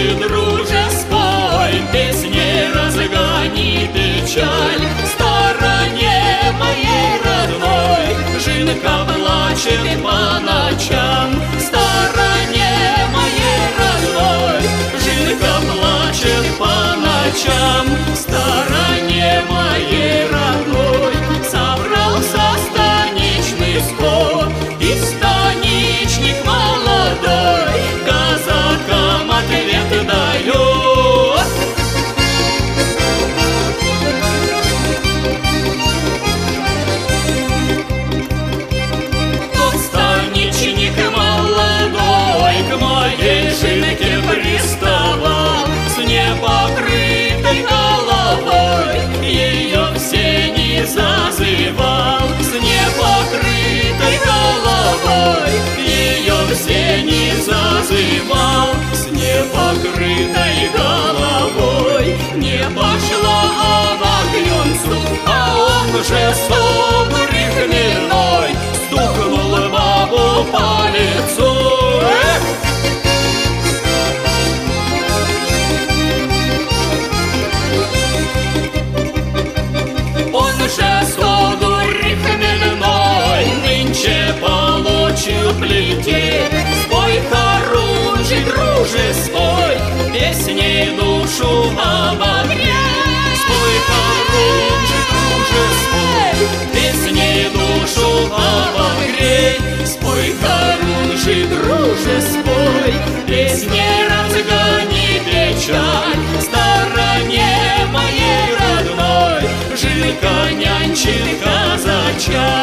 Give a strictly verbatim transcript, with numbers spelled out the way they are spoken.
друже, друже, спой, песней разгони печаль. В стороне моей родной Жинка плачет по ночам. В стороне моей родной Жинка плачет по ночам. В стороне моей родной собрался станичный скот, и станичник молодой казакам ответ дает. Тот станичник молодой к моей Жинке приставал, с непокрытой головой ее в сени зазывал. С непокрытой головой ее в сени зазывал. С непокрытой головой не пошла она к юнцу, а он же собрый хмельной стукнул бабу по лицу. Эх! Он же содурь хмельной нынче получил плетей. Спой, хорунжий, друже, спой, песней душу обогрей. Спой, хорунжий, друже, спой, песней душу обогрей. Спой, хорунжий, друже, спой, песней разгони печаль. В стороне моей родной Жинка нянчит казача.